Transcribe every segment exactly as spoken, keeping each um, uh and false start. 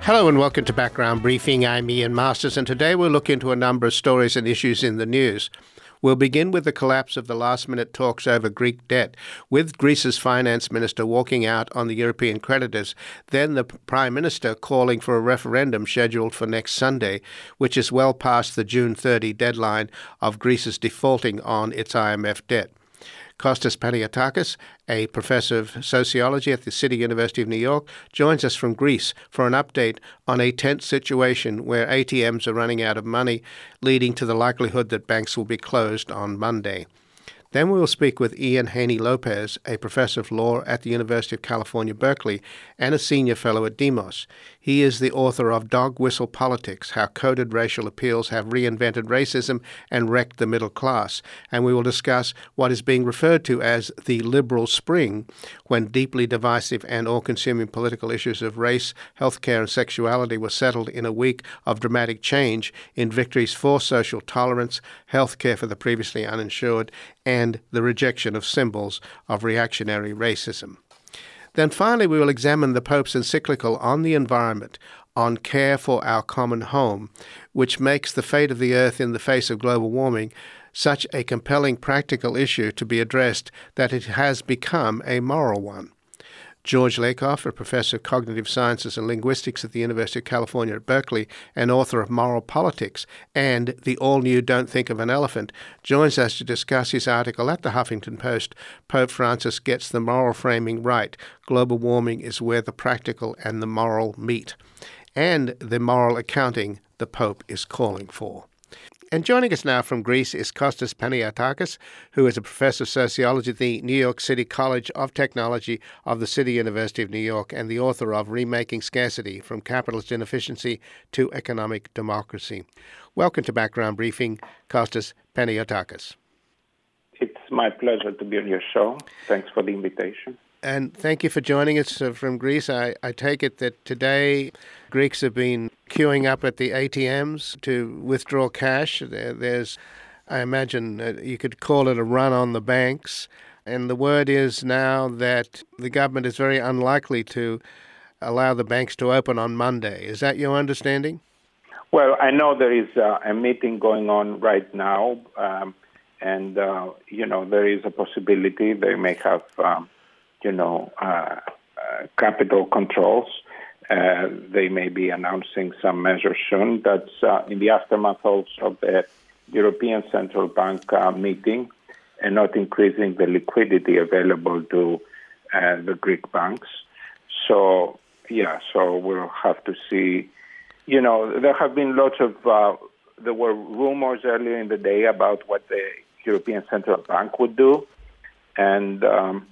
Hello and welcome to Background Briefing. I'm Ian Masters, and today we'll look into a number of stories and issues in the news. We'll begin with the collapse of the last-minute talks over Greek debt, with Greece's finance minister walking out on the European creditors, then the Prime Minister calling for a referendum scheduled for next Sunday, which is well past the June thirtieth deadline of Greece's defaulting on its I M F debt. Kostas Paniatakis, a professor of sociology at the City University of New York, joins us from Greece for an update on a tense situation where A T Ms are running out of money, leading to the likelihood that banks will be closed on Monday. Then we will speak with Ian Haney-Lopez, a professor of law at the University of California, Berkeley, and a senior fellow at Demos. He is the author of Dog Whistle Politics, How Coded Racial Appeals Have Reinvented Racism and Wrecked the Middle Class. And we will discuss what is being referred to as the liberal spring, when deeply divisive and all-consuming political issues of race, healthcare, and sexuality were settled in a week of dramatic change in victories for social tolerance, healthcare for the previously uninsured, and the rejection of symbols of reactionary racism. Then finally, we will examine the Pope's encyclical on the environment, on care for our common home, which makes the fate of the earth in the face of global warming such a compelling practical issue to be addressed that it has become a moral one. George Lakoff, a professor of cognitive sciences and linguistics at the University of California at Berkeley and author of Moral Politics and the all-new Don't Think of an Elephant, joins us to discuss his article at the Huffington Post, Pope Francis Gets the Moral Framing Right. Global Warming is Where the Practical and the Moral Meet, and the moral accounting the Pope is calling for. And joining us now from Greece is Kostas Paniatakis, who is a professor of sociology at the New York City College of Technology of the City University of New York and the author of Remaking Scarcity, From Capitalist Inefficiency to Economic Democracy. Welcome to Background Briefing, Kostas Paniatakis. It's my pleasure to be on your show. Thanks for the invitation. And thank you for joining us uh, from Greece. I, I take it that today Greeks have been queuing up at the A T Ms to withdraw cash. There, there's, I imagine, uh, you could call it a run on the banks. And the word is now that the government is very unlikely to allow the banks to open on Monday. Is that your understanding? Well, I know there is uh, a meeting going on right now. Um, and, uh, you know, there is a possibility they may have... Um, you know, uh, uh, capital controls. Uh, they may be announcing some measures soon. That's uh, in the aftermath also of the European Central Bank uh, meeting and not increasing the liquidity available to uh, the Greek banks. So, yeah, so we'll have to see. You know, there have been lots of, uh, there were rumors earlier in the day about what the European Central Bank would do. And, um,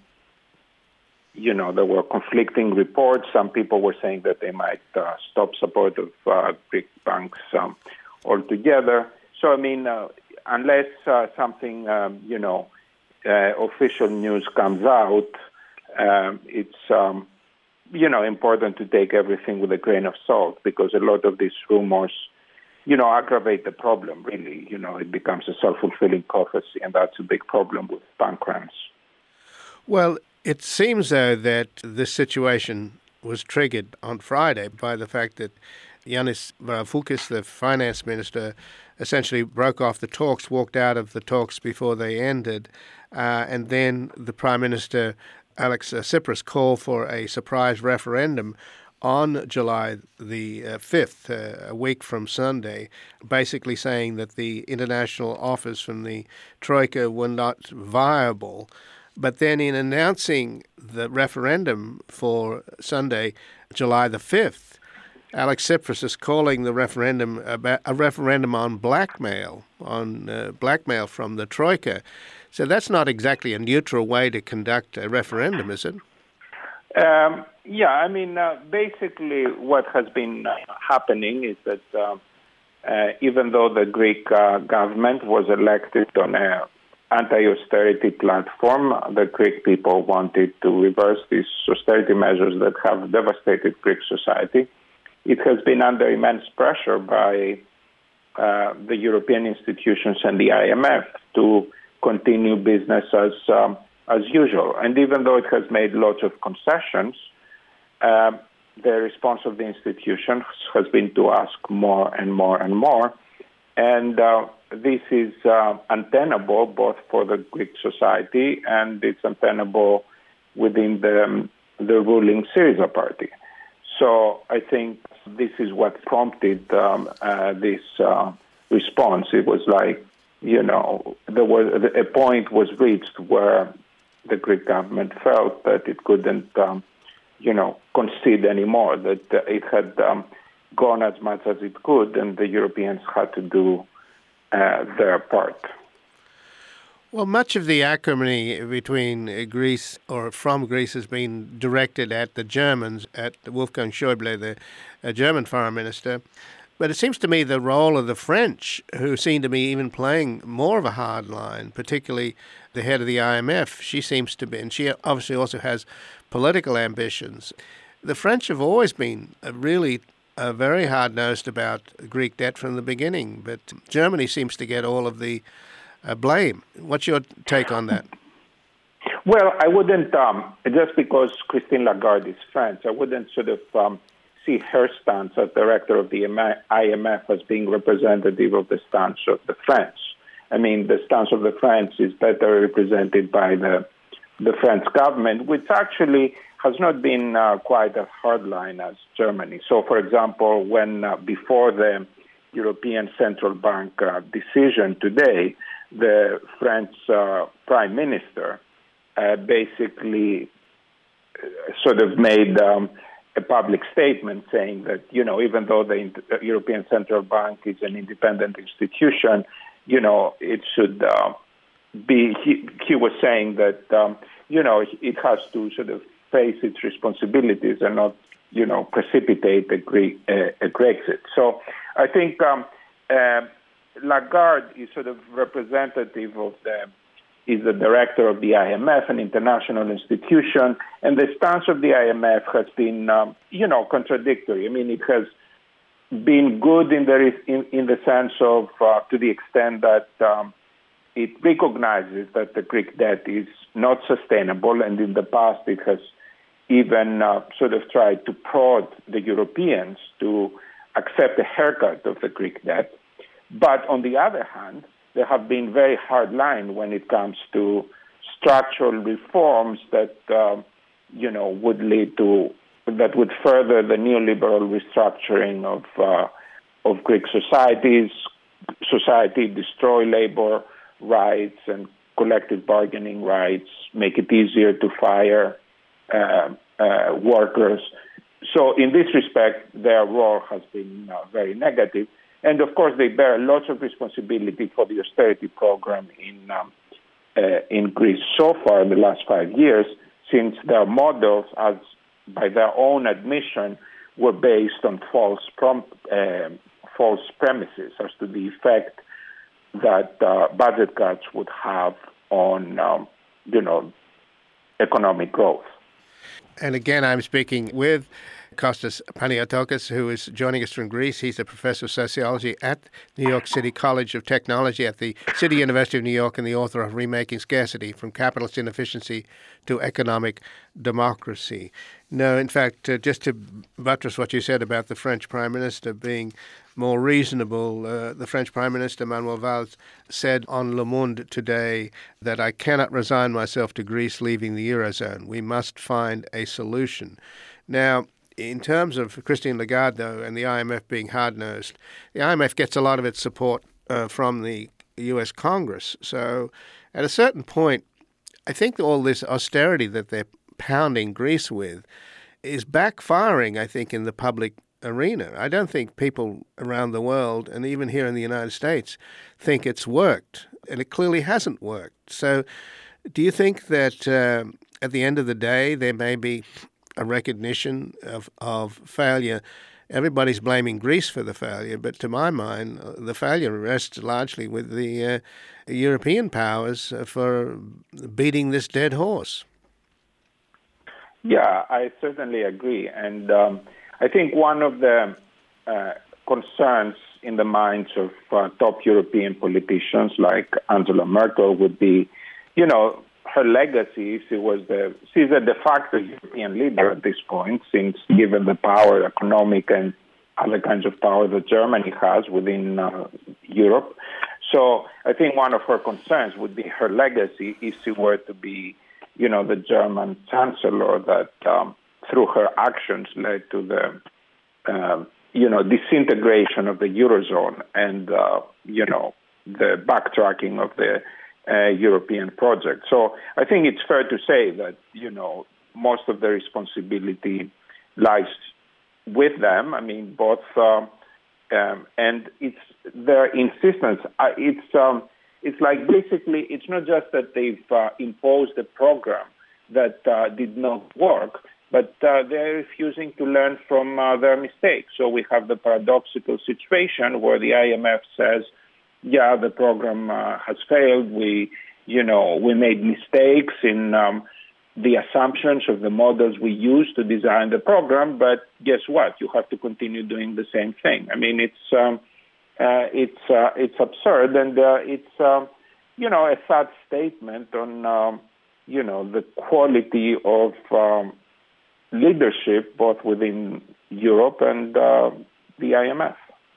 You know, there were conflicting reports. Some people were saying that they might uh, stop support of uh, Greek banks um, altogether. So, I mean, uh, unless uh, something, um, you know, uh, official news comes out, um, it's, um, you know, important to take everything with a grain of salt because a lot of these rumors, you know, aggravate the problem, really. You know, it becomes a self-fulfilling prophecy, and that's a big problem with bank runs. Well, it seems, though, that this situation was triggered on Friday by the fact that Yanis Varoufakis, the finance minister, essentially broke off the talks, walked out of the talks before they ended, uh, and then the Prime Minister, Alex Tsipras, called for a surprise referendum on July the uh, fifth, uh, a week from Sunday, basically saying that the international offers from the Troika were not viable. But then in announcing the referendum for Sunday, July the fifth, Alex Tsipras is calling the referendum about a referendum on blackmail, on uh, blackmail from the Troika. So that's not exactly a neutral way to conduct a referendum, is it? Um, yeah, I mean, uh, basically what has been uh, happening is that uh, uh, even though the Greek uh, government was elected on a anti-austerity platform, the Greek people wanted to reverse these austerity measures that have devastated Greek society. It has been under immense pressure by uh, the European institutions and the I M F to continue business as um, as usual. And even though it has made lots of concessions, uh, the response of the institution has been to ask more and more and more. And uh, this is uh, untenable both for the Greek society and it's untenable within the, um, the ruling Syriza party. So I think this is what prompted um, uh, this uh, response. It was like, you know, there was a point was reached where the Greek government felt that it couldn't, um, you know, concede anymore, that uh, it had um, gone as much as it could, and the Europeans had to do uh, their part. Well, much of the acrimony between Greece or from Greece has been directed at the Germans, at Wolfgang Schäuble, the uh, German foreign minister. But it seems to me the role of the French, who seem to be even playing more of a hard line, particularly the head of the I M F, she seems to be, and she obviously also has political ambitions. The French have always been really uh, very hard-nosed about Greek debt from the beginning, but Germany seems to get all of the uh, blame. What's your take on that? Well, I wouldn't, um, just because Christine Lagarde is French, I wouldn't sort of um, see her stance as director of the I M F as being representative of the stance of the French. I mean, the stance of the French is better represented by the the French government, which actually has not been uh, quite as hardline as Germany. So, for example, when uh, before the European Central Bank uh, decision today, the French uh, Prime Minister uh, basically sort of made um, a public statement saying that, you know, even though the European Central Bank is an independent institution, you know, it should uh, be, he, he was saying that, um, you know, it has to sort of face its responsibilities and not, you know, precipitate a, Greek, uh, a Brexit. So I think um, uh, Lagarde is sort of representative of the, is the director of the I M F, an international institution, and the stance of the I M F has been, um, you know, contradictory. I mean, it has been good in the in, in the sense of, uh, to the extent that um, it recognizes that the Greek debt is not sustainable, and in the past it has even uh, sort of tried to prod the Europeans to accept a haircut of the Greek debt. But on the other hand, they have been very hard line when it comes to structural reforms that, uh, you know, would lead to, that would further the neoliberal restructuring of uh, of Greek societies, society, destroy labor rights and collective bargaining rights, make it easier to fire uh, uh, workers. So in this respect, their role has been uh, very negative. And of course, they bear lots of responsibility for the austerity program in um, uh, in Greece so far in the last five years, since their models, as by their own admission, were based on false prom- uh, false premises as to the effect that uh, budget cuts would have on, um, you know, economic growth. And again, I'm speaking with Kostas Paniatokis, who is joining us from Greece. He's a professor of sociology at New York City College of Technology at the City University of New York and the author of Remaking Scarcity, From Capitalist Inefficiency to Economic Democracy. No, in fact, uh, just to buttress what you said about the French Prime Minister being more reasonable, uh, the French Prime Minister, Manuel Valls, said on Le Monde today that I cannot resign myself to Greece leaving the Eurozone. We must find a solution. Now, in terms of Christine Lagarde, though, and the I M F being hard-nosed, the I M F gets a lot of its support uh, from the U S Congress. So at a certain point, I think all this austerity that they're pounding Greece with is backfiring, I think, in the public arena. I don't think people around the world, and even here in the United States, think it's worked, and it clearly hasn't worked. So do you think that uh, at the end of the day, there may be a recognition of, of failure? Everybody's blaming Greece for the failure, but to my mind, the failure rests largely with the uh, European powers for beating this dead horse. Yeah, I certainly agree. And um, I think one of the uh, concerns in the minds of uh, top European politicians like Angela Merkel would be, you know, her legacy, she was the she's a de facto European leader at this point, since given the power, economic and other kinds of power that Germany has within uh, Europe. So I think one of her concerns would be her legacy if she were to be, you know, the German chancellor that um, through her actions led to the, uh, you know, disintegration of the Eurozone and, uh, you know, the backtracking of the uh, European project. So I think it's fair to say that, you know, most of the responsibility lies with them. I mean, both, uh, um, and it's their insistence. Uh, it's um, it's like basically, it's not just that they've uh, imposed a program that uh, did not work, but uh, they're refusing to learn from uh, their mistakes. So we have the paradoxical situation where the I M F says, yeah, the program uh, has failed. We, you know, we made mistakes in um, the assumptions of the models we used to design the program, but guess what? You have to continue doing the same thing. I mean, it's um, uh, it's uh, it's absurd, and uh, it's uh, you know, a sad statement on um, you know, the quality of um, leadership both within Europe and uh, the I M F.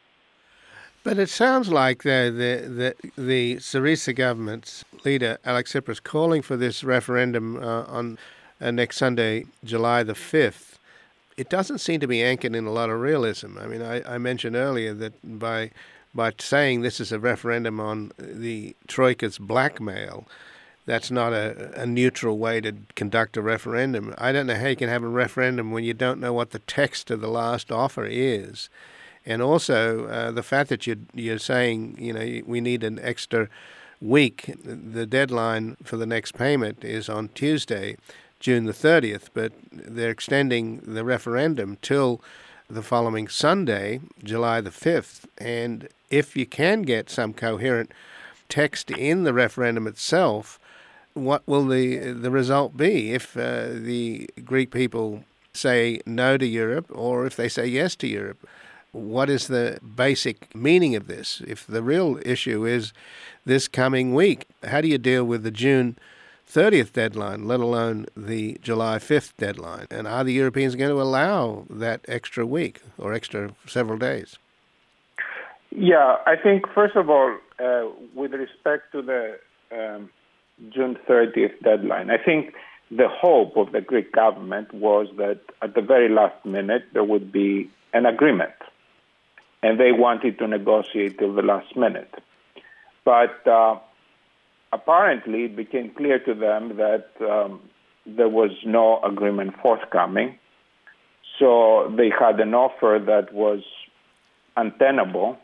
But it sounds like the the the, the Syriza government's leader, Alex Tsipras, calling for this referendum uh, on uh, next Sunday, July the fifth. It doesn't seem to be anchored in a lot of realism. I mean, I, I mentioned earlier that by by saying this is a referendum on the Troika's blackmail, that's not a, a neutral way to conduct a referendum. I don't know how you can have a referendum when you don't know what the text of the last offer is. And also uh, the fact that you're, you're saying, you know, we need an extra week. The deadline for the next payment is on Tuesday, June the thirtieth, but they're extending the referendum till the following Sunday, July the fifth. And if you can get some coherent text in the referendum itself, what will the the result be if uh, the Greek people say no to Europe or if they say yes to Europe? What is the basic meaning of this? If the real issue is this coming week, how do you deal with the June thirtieth deadline, let alone the July fifth deadline? And are the Europeans going to allow that extra week or extra several days? Yeah, I think, first of all, uh, with respect to the um, June thirtieth deadline, I think the hope of the Greek government was that at the very last minute there would be an agreement. And they wanted to negotiate till the last minute. But uh, apparently it became clear to them that um, there was no agreement forthcoming. So they had an offer that was untenable.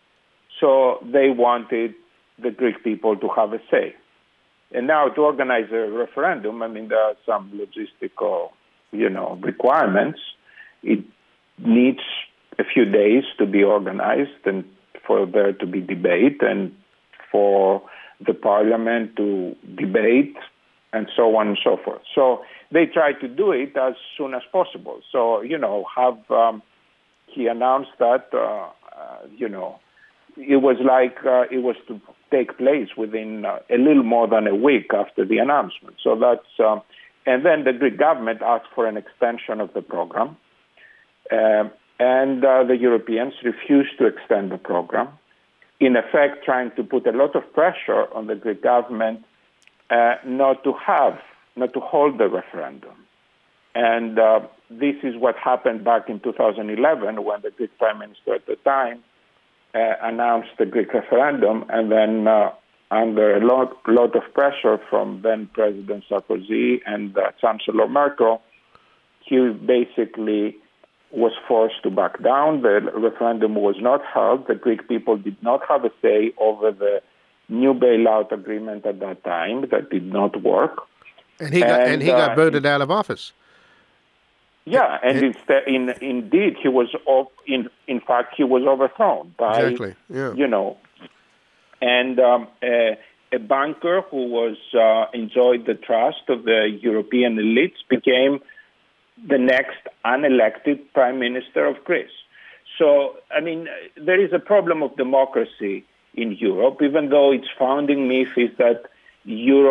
So they wanted the Greek people to have a say. And now to organize a referendum, I mean, there are some logistical, you know, requirements. It needs a few days to be organized and for there to be debate and for the parliament to debate and so on and so forth. So they tried to do it as soon as possible. So, you know, have um, he announced that, uh, uh, you know, it was like uh, it was to take place within uh, a little more than a week after the announcement. So that's, uh, and then the Greek government asked for an extension of the program. Uh, And uh, the Europeans refused to extend the program, in effect trying to put a lot of pressure on the Greek government uh, not to have, not to hold the referendum. And uh, this is what happened back in two thousand eleven when the Greek Prime Minister at the time uh, announced the Greek referendum, and then uh, under a lot, lot of pressure from then President Sarkozy and uh, Chancellor Merkel, he basically was forced to back down. The referendum was not held. The Greek people did not have a say over the new bailout agreement at that time that did not work. And he got, and, and he got uh, booted out of office. Yeah, and it, instead, in, indeed, he was, in, in fact, he was overthrown by, exactly. Yeah. you know, and um, a, a banker who was uh, enjoyed the trust of the European elites became the next unelected prime minister of Greece. So, I mean, there is a problem of democracy in Europe, even though its founding myth is that Europe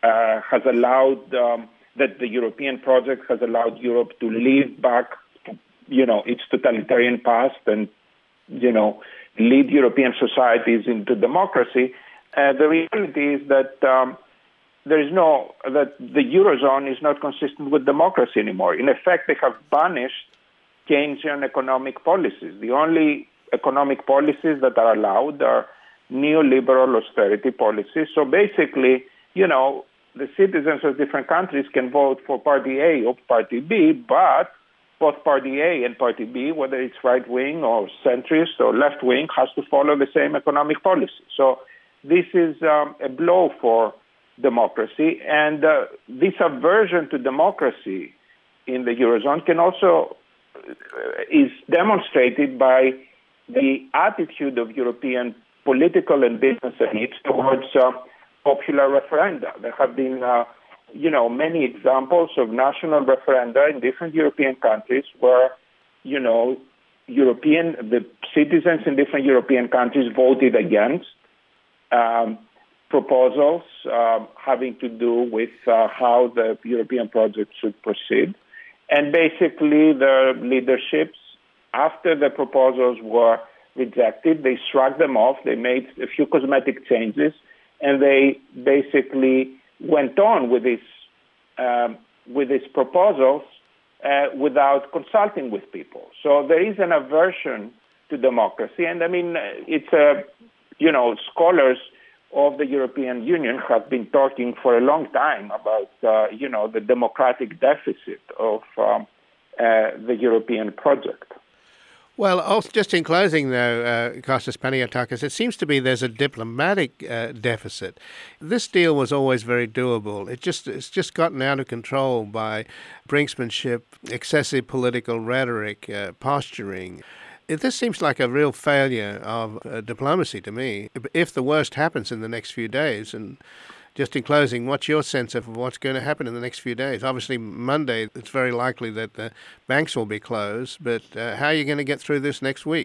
uh, has allowed, um, that the European project has allowed Europe to lead back, you know, its totalitarian past and, you know, lead European societies into democracy. Uh, the reality is that um, there is no, that the Eurozone is not consistent with democracy anymore. In effect, they have banished Keynesian economic policies. The only economic policies that are allowed are neoliberal austerity policies. So basically, you know, the citizens of different countries can vote for Party A or Party B, but both Party A and Party B, whether it's right-wing or centrist or left-wing, has to follow the same economic policy. So this is um, a blow for democracy. And uh, this aversion to democracy in the Eurozone can also uh, is demonstrated by the attitude of European political and business elites towards uh, popular referenda. There have been, uh, you know, many examples of national referenda in different European countries where, you know, European the citizens in different European countries voted against um, proposals uh, having to do with uh, how the European project should proceed, and basically the leaderships, after the proposals were rejected, they shrugged them off. They made a few cosmetic changes, and they basically went on with this um, with these proposals uh, without consulting with people. So there is an aversion to democracy, and I mean, it's a you know scholars of the European Union have been talking for a long time about uh, you know the democratic deficit of um, uh, the European project. Well, also, just in closing, though, uh, Kostas Panayiotakis, it seems to be there's a diplomatic uh, deficit. This deal was always very doable. It just it's just gotten out of control by brinksmanship, excessive political rhetoric, uh, posturing. It, this seems like a real failure of uh, diplomacy to me. If the worst happens in the next few days, and just in closing, what's your sense of what's going to happen in the next few days? Obviously, Monday, it's very likely that the banks will be closed, but uh, how are you going to get through this next week?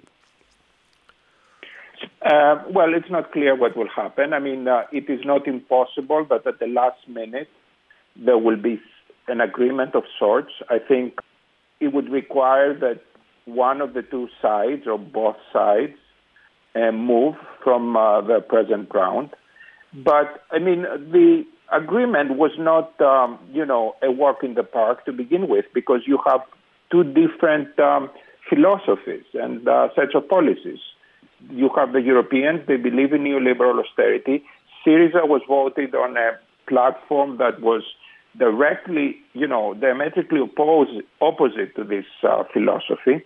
Uh, well, it's not clear what will happen. I mean, uh, it is not impossible that at the last minute there will be an agreement of sorts. I think it would require that one of the two sides or both sides uh, move from uh, the present ground. But, I mean, the agreement was not, um, you know, a walk in the park to begin with, because you have two different um, philosophies and uh, sets of policies. You have the Europeans, they believe in neoliberal austerity. Syriza was voted on a platform that was directly, you know, diametrically opposed, opposite to this uh, philosophy.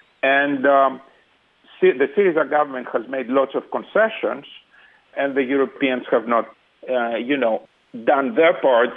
And um, the Syriza government has made lots of concessions, and the Europeans have not, uh, you know, done their part,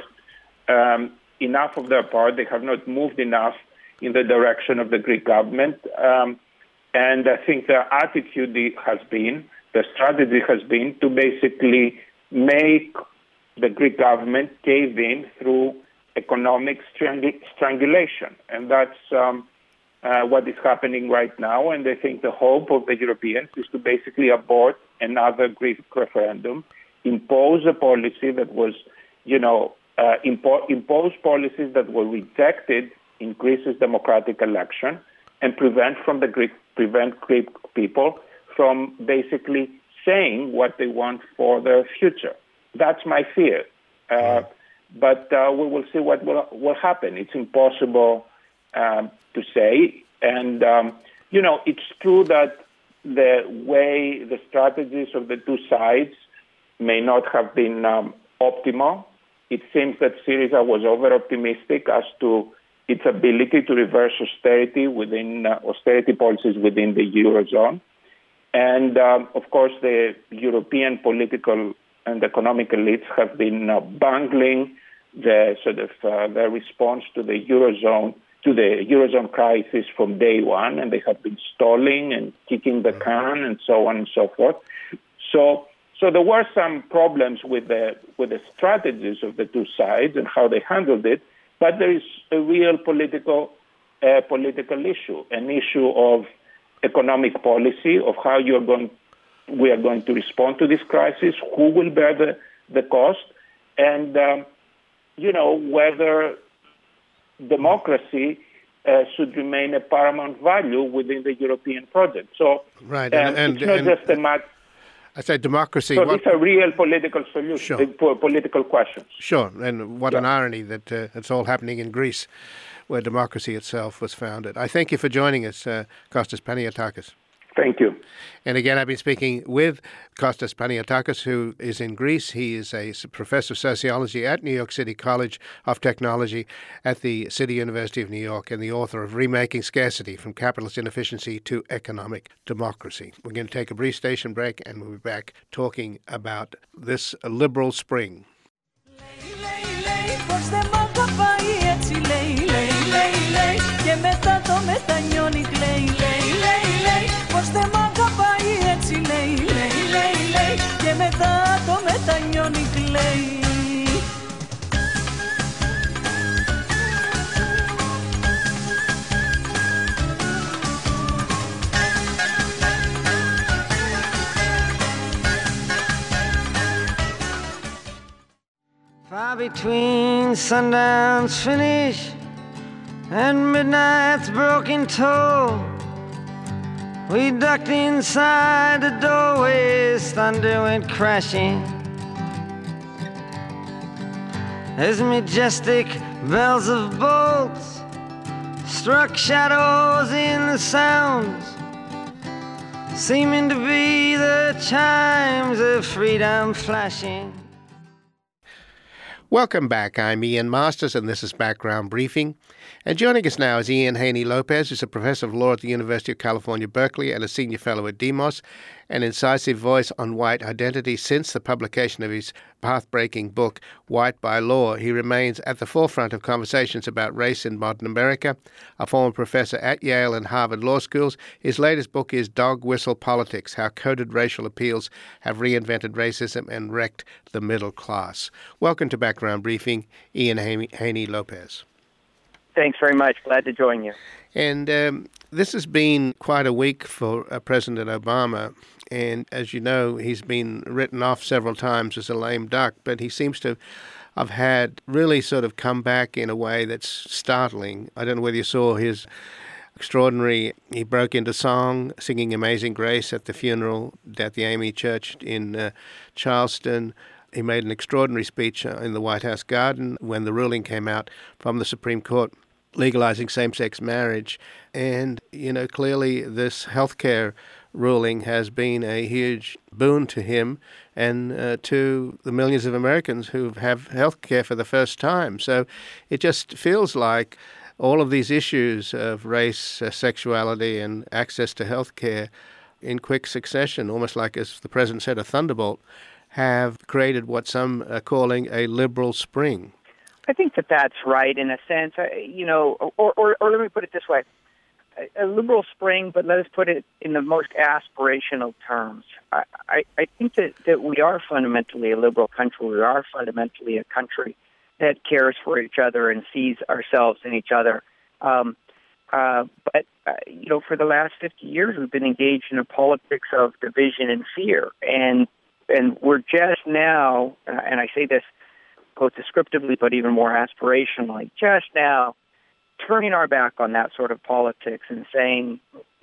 um, enough of their part. They have not moved enough in the direction of the Greek government. Um, and I think the attitude has been, the strategy has been to basically make the Greek government cave in through economic strang- strangulation. And that's um, uh, what is happening right now. And I think the hope of the Europeans is to basically abort another Greek referendum, impose a policy that was, you know, uh, impo- impose policies that were rejected in Greece's democratic election, and prevent from the Greek prevent Greek people from basically saying what they want for their future. That's my fear. Uh, but uh, we will see what will, will happen. It's impossible um, to say. And, um, you know, it's true that the way the strategies of the two sides may not have been um, optimal. It seems that Syriza was over-optimistic as to its ability to reverse austerity within uh, austerity policies within the Eurozone. And, um, of course, the European political and economic elites have been uh, bungling the sort of uh, their response to the Eurozone to the Eurozone crisis from day one, and they have been stalling and kicking the can and so on and so forth. So, so there were some problems with the with the strategies of the two sides and how they handled it, but there is a real political uh, political issue, an issue of economic policy, of how you're going, we are going to respond to this crisis, who will bear the, the cost, and, um, you know, whether democracy uh, should remain a paramount value within the European project. So right. um, and, and, it's not and, just a matter. I say democracy. So what, these are real political solutions, sure. uh, political questions. Sure, and what yeah. an irony that uh, it's all happening in Greece, where democracy itself was founded. I thank you for joining us, uh, Kostas Panayiotakis. Thank you. And again, I've been speaking with Kostas Panayiotakis, who is in Greece. He is a professor of sociology at New York City College of Technology at the City University of New York and the author of Remaking Scarcity from Capitalist Inefficiency to Economic Democracy. We're going to take a brief station break and we'll be back talking about this liberal spring. Πως δεν μ' αγαπάει έτσι λέει, λέει, λέει, λέει και μετά το μετανιώνει κλαίει. Far between sundown's finish and midnight's broken toll, we ducked inside the doorways, thunder went crashing. As majestic bells of bolts struck shadows in the sounds, seeming to be the chimes of freedom flashing. Welcome back. I'm Ian Masters, and this is Background Briefing. And joining us now is Ian Haney-Lopez, who's a professor of law at the University of California, Berkeley, and a senior fellow at Demos, an incisive voice on white identity since the publication of his path-breaking book, White by Law. He remains at the forefront of conversations about race in modern America. A former professor at Yale and Harvard Law Schools, his latest book is Dog Whistle Politics, How Coded Racial Appeals Have Reinvented Racism and Wrecked the Middle Class. Welcome to Background Briefing, Ian Haney-Lopez. Thanks very much. Glad to join you. And um, this has been quite a week for uh, President Obama. And as you know, he's been written off several times as a lame duck, but he seems to have had really sort of come back in a way that's startling. I don't know whether you saw his extraordinary, he broke into song, singing Amazing Grace at the funeral at the A M E Church in uh, Charleston. He made an extraordinary speech in the White House garden when the ruling came out from the Supreme Court legalizing same-sex marriage. And, you know, clearly this healthcare ruling has been a huge boon to him and uh, to the millions of Americans who have health care for the first time. So it just feels like all of these issues of race, uh, sexuality, and access to health care in quick succession, almost like, as the president said, a thunderbolt, have created what some are calling a liberal spring. I think that that's right in a sense, you know, or, or, or let me put it this way. A liberal spring, but let us put it in the most aspirational terms. I, I, I think that, that we are fundamentally a liberal country. We are fundamentally a country that cares for each other and sees ourselves in each other. Um, uh, but, uh, you know, for the last fifty years, we've been engaged in a politics of division and fear. And, and we're just now, and I say this both descriptively but even more aspirationally, just now turning our back on that sort of politics and saying,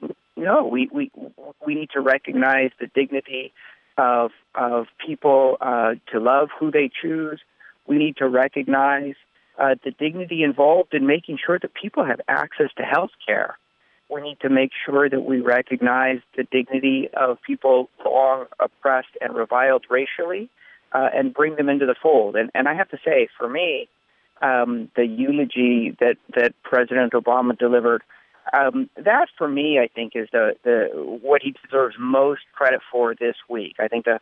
no, we we, we need to recognize the dignity of of people uh, to love who they choose. We need to recognize uh, the dignity involved in making sure that people have access to health care. We need to make sure that we recognize the dignity of people long oppressed and reviled racially, Uh, and bring them into the fold. And, and I have to say, for me, um, the eulogy that, that President Obama delivered, um, that for me, I think, is the, the what he deserves most credit for this week. I think the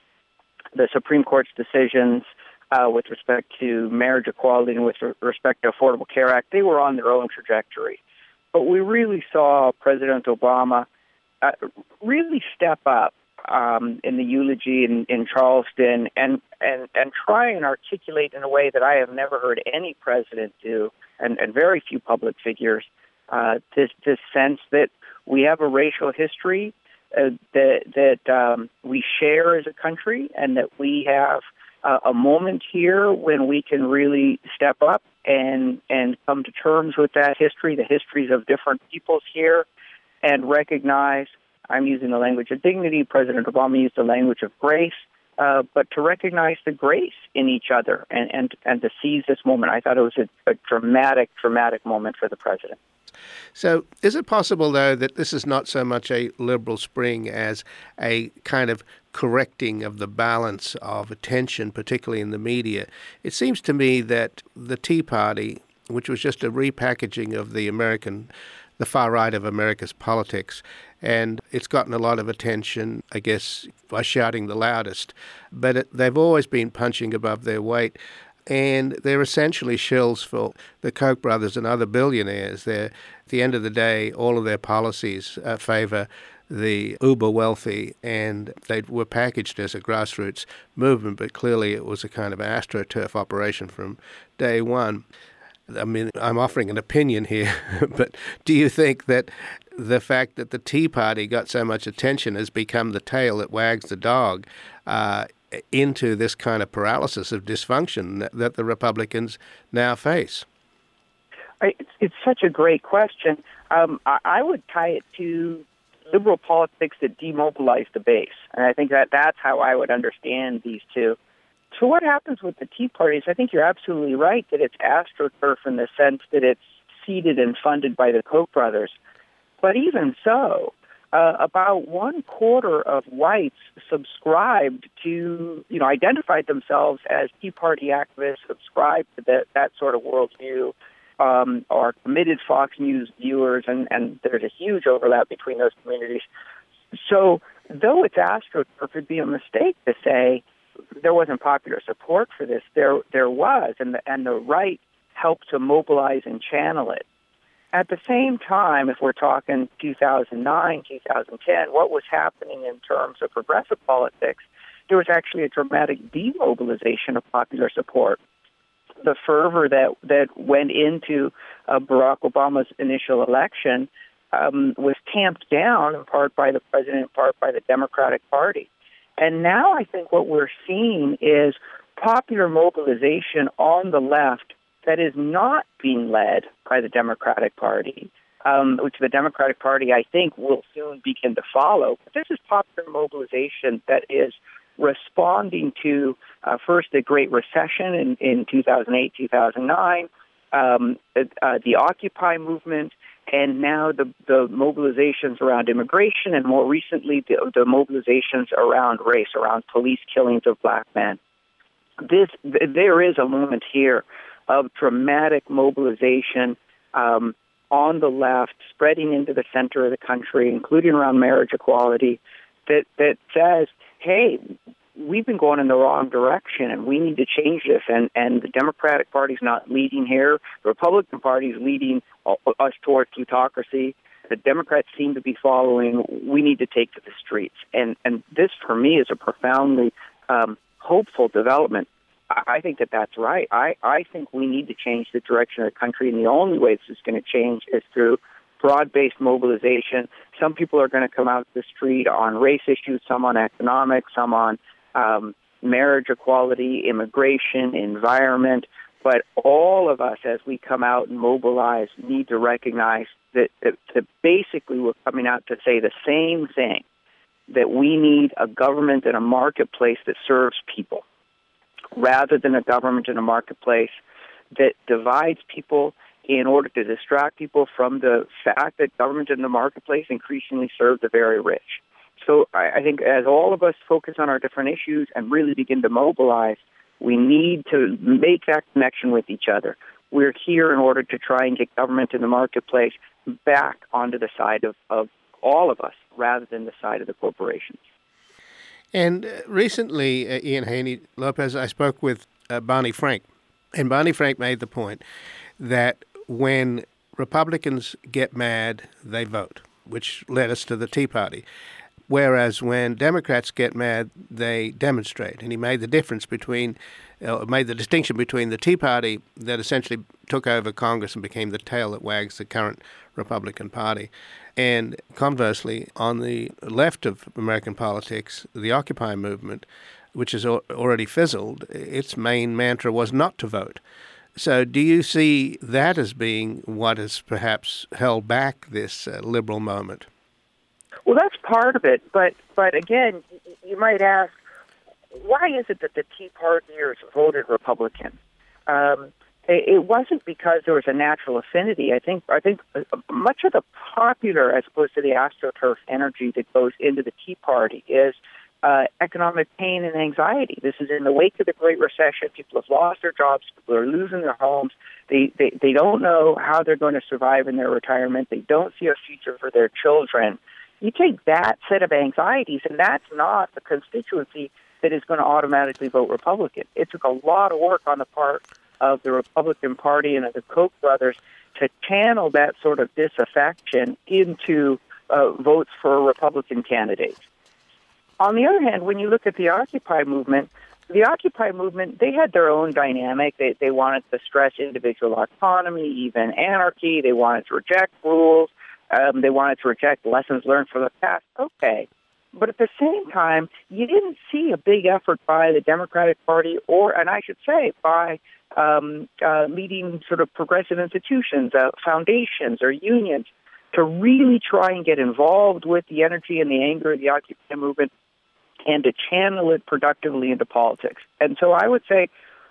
the Supreme Court's decisions uh, with respect to marriage equality and with respect to Affordable Care Act, they were on their own trajectory. But we really saw President Obama uh, really step up Um, in the eulogy in, in Charleston and, and, and try and articulate in a way that I have never heard any president do, and, and very few public figures, uh, this, this sense that we have a racial history uh, that, that um, we share as a country, and that we have uh, a moment here when we can really step up and and come to terms with that history, the histories of different peoples here, and recognize, I'm using the language of dignity, President Obama used the language of grace, uh, but to recognize the grace in each other and, and, and to seize this moment. I thought it was a, a dramatic, dramatic moment for the president. So is it possible, though, that this is not so much a liberal spring as a kind of correcting of the balance of attention, particularly in the media? It seems to me that the Tea Party, which was just a repackaging of the American, the far right of America's politics, and it's gotten a lot of attention, I guess, by shouting the loudest, but it, they've always been punching above their weight. And they're essentially shills for the Koch brothers and other billionaires. They're, at the end of the day, all of their policies uh, favor the uber wealthy, and they were packaged as a grassroots movement, but clearly it was a kind of AstroTurf operation from day one. I mean, I'm offering an opinion here, but do you think that the fact that the Tea Party got so much attention has become the tail that wags the dog uh, into this kind of paralysis of dysfunction that, that the Republicans now face? It's, it's such a great question. Um, I, I would tie it to liberal politics that demobilize the base. And I think that that's how I would understand these two. So what happens with the Tea Party is, I think you're absolutely right that it's AstroTurf in the sense that it's seeded and funded by the Koch brothers. But even so, uh, about one quarter of whites subscribed to, you know, identified themselves as Tea Party activists, subscribed to that, that sort of worldview, um, are committed Fox News viewers, and, and there's a huge overlap between those communities. So though it's AstroTurf, it'd be a mistake to say there wasn't popular support for this. There there was, and the, and the right helped to mobilize and channel it. At the same time, if we're talking two thousand nine, two thousand ten, what was happening in terms of progressive politics, there was actually a dramatic demobilization of popular support. The fervor that, that went into uh, Barack Obama's initial election um, was tamped down in part by the president, in part by the Democratic Party. And now I think what we're seeing is popular mobilization on the left that is not being led by the Democratic Party, um, which the Democratic Party, I think, will soon begin to follow. But this is popular mobilization that is responding to, uh, first, the Great Recession in, in two thousand eight, two thousand nine, um, uh, the Occupy movement, and now the, the mobilizations around immigration, and more recently the, the mobilizations around race, around police killings of black men. This, there is a moment here of dramatic mobilization um, on the left, spreading into the center of the country, including around marriage equality, that, that says, hey, we've been going in the wrong direction and we need to change this. And, and the Democratic Party's not leading here. The Republican Party is leading us towards plutocracy. The Democrats seem to be following. We need to take to the streets. And, and this, for me, is a profoundly um, hopeful development. I think that that's right. I, I think we need to change the direction of the country, and the only way this is going to change is through broad-based mobilization. Some people are going to come out to the street on race issues, some on economics, some on um, marriage equality, immigration, environment. But all of us, as we come out and mobilize, need to recognize that, that, that basically we're coming out to say the same thing, that we need a government and a marketplace that serves people, rather than a government and a marketplace that divides people in order to distract people from the fact that government and the marketplace increasingly serve the very rich. So I, I think as all of us focus on our different issues and really begin to mobilize, we need to make that connection with each other. We're here in order to try and get government and the marketplace back onto the side of, of all of us, rather than the side of the corporations. And recently, uh, Ian Haney Lopez, I spoke with uh, Barney Frank, and Barney Frank made the point that when Republicans get mad, they vote, which led us to the Tea Party. Whereas when Democrats get mad, they demonstrate. And he made the difference between, uh, made the distinction between the Tea Party that essentially took over Congress and became the tail that wags the current Republican Party. And conversely, on the left of American politics, the Occupy movement, which has already fizzled, its main mantra was not to vote. So do you see that as being what has perhaps held back this uh, liberal moment? Well, that's part of it. But, but again, you might ask, why is it that the Tea Partiers voted Republican? Um, it, it wasn't because there was a natural affinity. I think I think much of the popular, as opposed to the AstroTurf energy that goes into the Tea Party, is uh, economic pain and anxiety. This is in the wake of the Great Recession. People have lost their jobs. People are losing their homes. They, they, they don't know how they're going to survive in their retirement. They don't see a future for their children. You take that set of anxieties, and that's not the constituency that is going to automatically vote Republican. It took a lot of work on the part of the Republican Party and of the Koch brothers to channel that sort of disaffection into uh, votes for Republican candidates. On the other hand, when you look at the Occupy movement, the Occupy movement, they had their own dynamic. They, they wanted to stress individual autonomy, even anarchy. They wanted to reject rules. Um, they wanted to reject lessons learned from the past. Okay. But at the same time, you didn't see a big effort by the Democratic Party or, and I should say, by um, uh, leading sort of progressive institutions, uh, foundations or unions, to really try and get involved with the energy and the anger of the Occupy movement and to channel it productively into politics. And so I would say,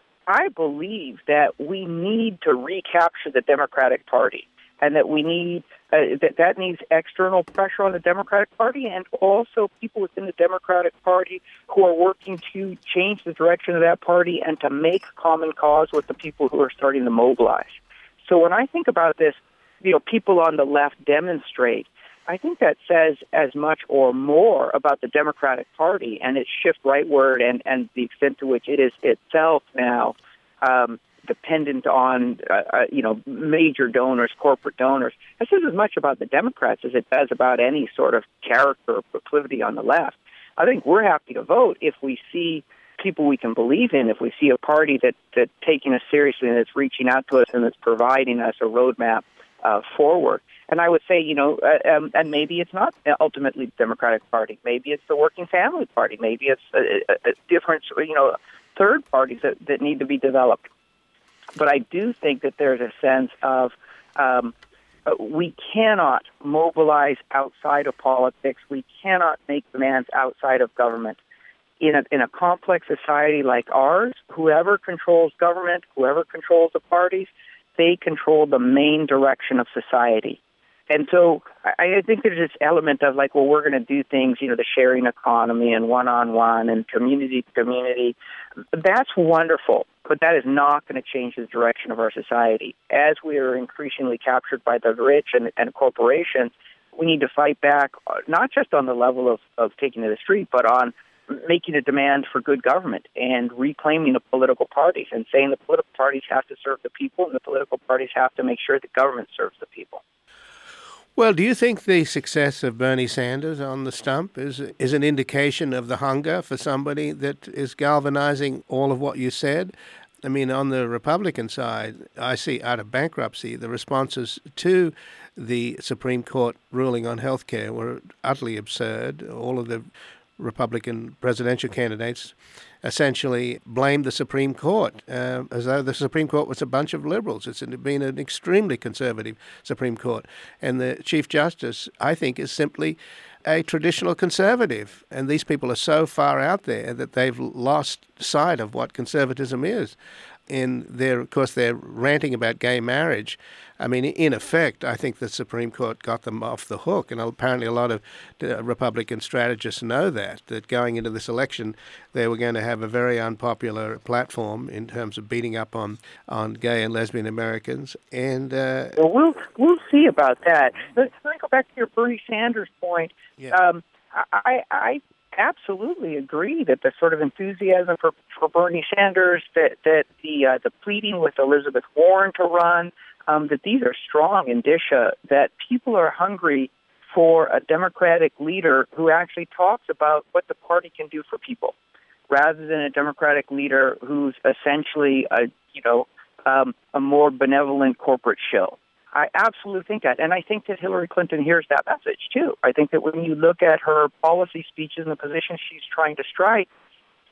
I believe that we need to recapture the Democratic Party, and that we need uh, that that needs external pressure on the Democratic Party, and also people within the Democratic Party who are working to change the direction of that party and to make common cause with the people who are starting to mobilize. So when I think about this, you know, people on the left demonstrate, I think that says as much or more about the Democratic Party and its shift rightward, and, and the extent to which it is itself now um, dependent on, uh, uh, you know, major donors, corporate donors. It says as much about the Democrats as it does about any sort of character or proclivity on the left. I think we're happy to vote if we see people we can believe in, if we see a party that, that's taking us seriously and that's reaching out to us and that's providing us a roadmap uh, forward. And I would say, you know, uh, um, and maybe it's not ultimately the Democratic Party. Maybe it's the Working Family Party. Maybe it's a, a, a different, you know, third parties that, that need to be developed. But I do think that there's a sense of um, we cannot mobilize outside of politics. We cannot make demands outside of government. In a, in a complex society like ours, whoever controls government, whoever controls the parties, they control the main direction of society. And so I, I think there's this element of like, well, we're going to do things, you know, the sharing economy and one-on-one and community to community. That's wonderful, but that is not going to change the direction of our society. As we are increasingly captured by the rich and, and corporations, we need to fight back, not just on the level of, of taking to the street, but on making a demand for good government and reclaiming the political parties and saying the political parties have to serve the people and the political parties have to make sure the government serves the people. Well, do you think the success of Bernie Sanders on the stump is is an indication of the hunger for somebody that is galvanizing all of what you said? I mean, on the Republican side, I see out of bankruptcy, the responses to the Supreme Court ruling on health care were utterly absurd. All of the Republican presidential candidates essentially blamed the Supreme Court uh, as though the Supreme Court was a bunch of liberals. It's been an extremely conservative Supreme Court. And the Chief Justice, I think, is simply a traditional conservative. And these people are so far out there that they've lost sight of what conservatism is. In their, of course, they're ranting about gay marriage. I mean, in effect, I think the Supreme Court got them off the hook, and apparently a lot of uh, Republican strategists know that, that going into this election, they were going to have a very unpopular platform in terms of beating up on, on gay and lesbian Americans. And uh, well, we'll we'll see about that. Let, let me go back to your Bernie Sanders point. Yeah. Um, I, I absolutely agree that the sort of enthusiasm for, for Bernie Sanders, that that the uh, the pleading with Elizabeth Warren to run, um, that these are strong indicia that people are hungry for a Democratic leader who actually talks about what the party can do for people, rather than a Democratic leader who's essentially a you know um, a more benevolent corporate shill. I absolutely think that. And I think that Hillary Clinton hears that message, too. I think that when you look at her policy speeches and the position she's trying to strike,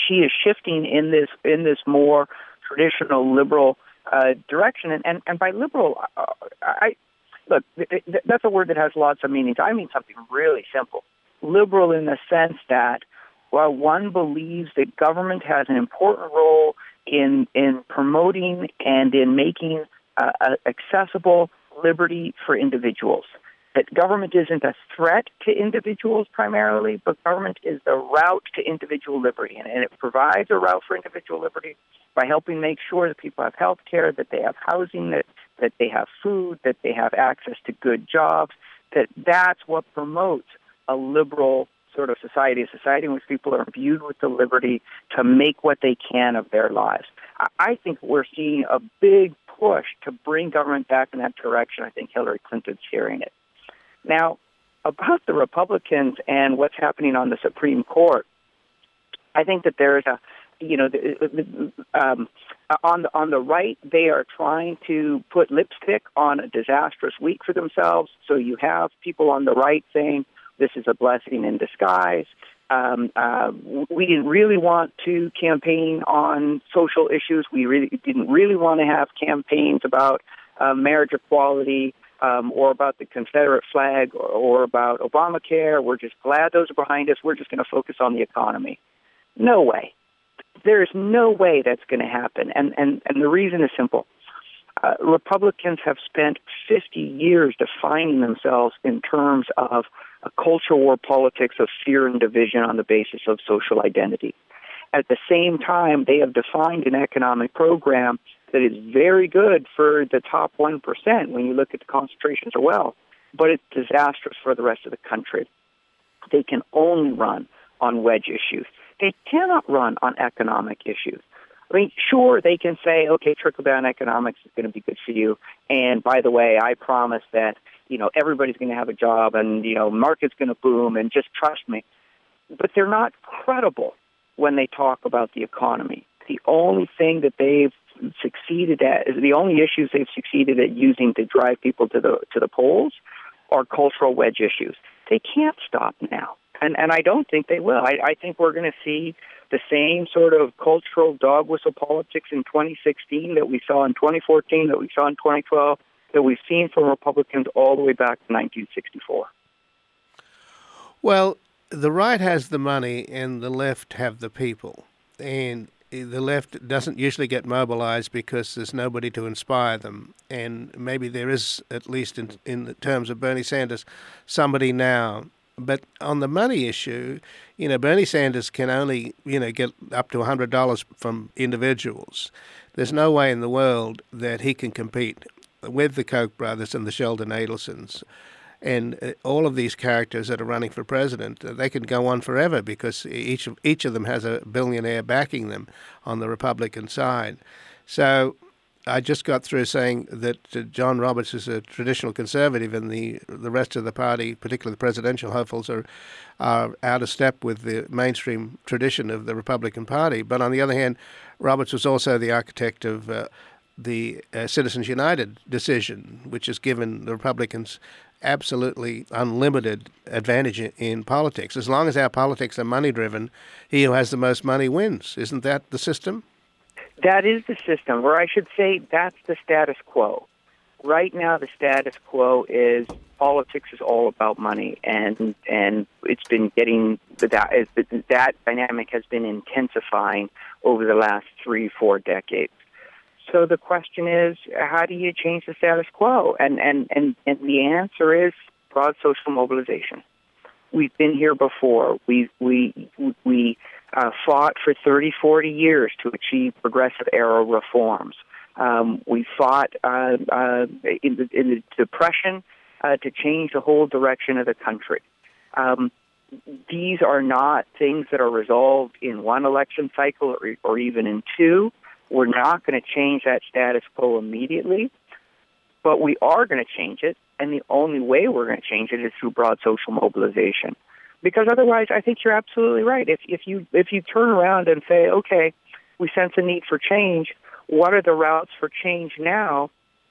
she is shifting in this in this more traditional liberal uh, direction. And, and, and by liberal, uh, I look, it, it, that's a word that has lots of meanings. I mean something really simple. Liberal in the sense that, well, one believes that government has an important role in in promoting and in making uh, accessible liberty for individuals. That government isn't a threat to individuals primarily, but government is the route to individual liberty. And, and it provides a route for individual liberty by helping make sure that people have health care, that they have housing, that, that they have food, that they have access to good jobs, that that's what promotes a liberal sort of society, a society in which people are imbued with the liberty to make what they can of their lives. I think we're seeing a big push to bring government back in that direction. I think Hillary Clinton's hearing it. Now, about the Republicans and what's happening on the Supreme Court, I think that there is a, you know, um, on the on the right, they are trying to put lipstick on a disastrous week for themselves. So you have people on the right saying this is a blessing in disguise. Um, uh, we didn't really want to campaign on social issues. We really didn't really want to have campaigns about uh, marriage equality. Um, or about the Confederate flag, or, or about Obamacare. We're just glad those are behind us. We're just going to focus on the economy. No way. There is no way that's going to happen. And, and, and the reason is simple. Uh, Republicans have spent fifty years defining themselves in terms of a culture war politics of fear and division on the basis of social identity. At the same time, they have defined an economic program that is very good for the top one percent when you look at the concentrations of wealth, but it's disastrous for the rest of the country. They can only run on wedge issues. They cannot run on economic issues. I mean, sure, they can say, okay, trickle-down economics is going to be good for you, and by the way, I promise that, you know, everybody's going to have a job and, you know, market's going to boom, and just trust me. But they're not credible when they talk about the economy. The only thing that they've succeeded at, the only issues they've succeeded at using to drive people to the to the polls are cultural wedge issues. They can't stop now, and and I don't think they will. I, I think we're going to see the same sort of cultural dog whistle politics in twenty sixteen that we saw in twenty fourteen, that we saw in twenty twelve, that we've seen from Republicans all the way back to nineteen sixty-four. Well, the right has the money and the left have the people, and the left doesn't usually get mobilized because there's nobody to inspire them. And maybe there is, at least in, in terms of Bernie Sanders, somebody now. But on the money issue, you know, Bernie Sanders can only, you know, get up to one hundred dollars from individuals. There's no way in the world that he can compete with the Koch brothers and the Sheldon Adelsons. And all of these characters that are running for president, they can go on forever because each of, each of them has a billionaire backing them on the Republican side. So I just got through saying that John Roberts is a traditional conservative, and the the rest of the party, particularly the presidential hopefuls, are, are out of step with the mainstream tradition of the Republican Party. But on the other hand, Roberts was also the architect of uh, the uh, Citizens United decision, which has given the Republicans absolutely unlimited advantage in, in politics. As long as our politics are money-driven, he who has the most money wins. Isn't that the system? That is the system, or I should say that's the status quo. Right now, the status quo is politics is all about money, and and it's been getting that that dynamic has been intensifying over the last three, four decades. So the question is, how do you change the status quo? And and and, and the answer is broad social mobilization. We've been here before. We we we uh, fought for thirty, forty years to achieve progressive era reforms. Um, we fought uh, uh, in, the, in the Depression uh, to change the whole direction of the country. Um, these are not things that are resolved in one election cycle or, or even in two. We're not going to change that status quo immediately, but we are going to change it, and the only way we're going to change it is through broad social mobilization. Because otherwise, I think you're absolutely right. If if you if you turn around and say, okay, we sense a need for change, what are the routes for change now?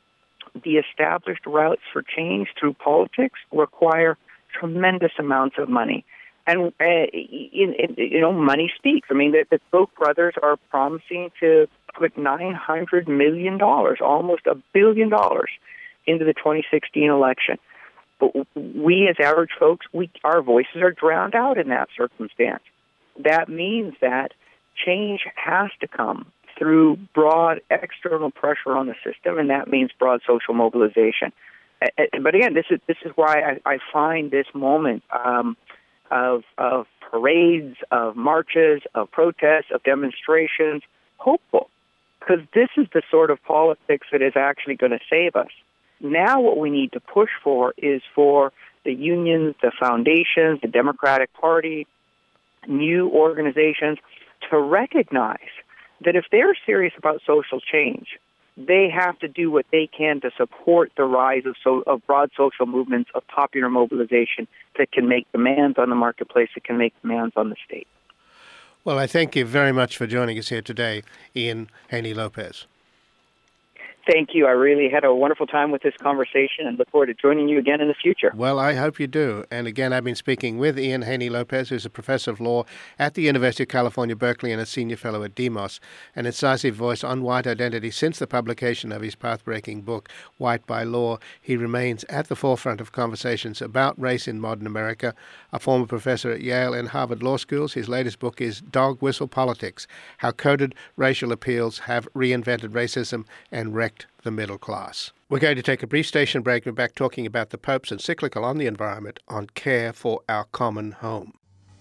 The established routes for change through politics require tremendous amounts of money. And, uh, in, in, you know, money speaks. I mean, the, the Koch brothers are promising to put nine hundred million dollars, almost a billion dollars, into the twenty sixteen election. But we as average folks, we our voices are drowned out in that circumstance. That means that change has to come through broad external pressure on the system, and that means broad social mobilization. But again, this is this is why I, I find this moment um, of of parades, of marches, of protests, of demonstrations hopeful, because this is the sort of politics that is actually going to save us. Now what we need to push for is for the unions, the foundations, the Democratic Party, new organizations to recognize that if they're serious about social change, they have to do what they can to support the rise of, so, of broad social movements, of popular mobilization that can make demands on the marketplace, that can make demands on the state. Well, I thank you very much for joining us here today, Ian Haney-Lopez. Thank you. I really had a wonderful time with this conversation and look forward to joining you again in the future. Well, I hope you do. And again, I've been speaking with Ian Haney-Lopez, who's a professor of law at the University of California, Berkeley, and a senior fellow at Demos, an incisive voice on white identity. Since the publication of his path-breaking book, White by Law, he remains at the forefront of conversations about race in modern America. A former professor at Yale and Harvard Law Schools, his latest book is Dog Whistle Politics, How Coded Racial Appeals Have Reinvented Racism and Wrecked the Middle Class. We're going to take a brief station break. We're back talking about the Pope's encyclical on the environment on care for our common home.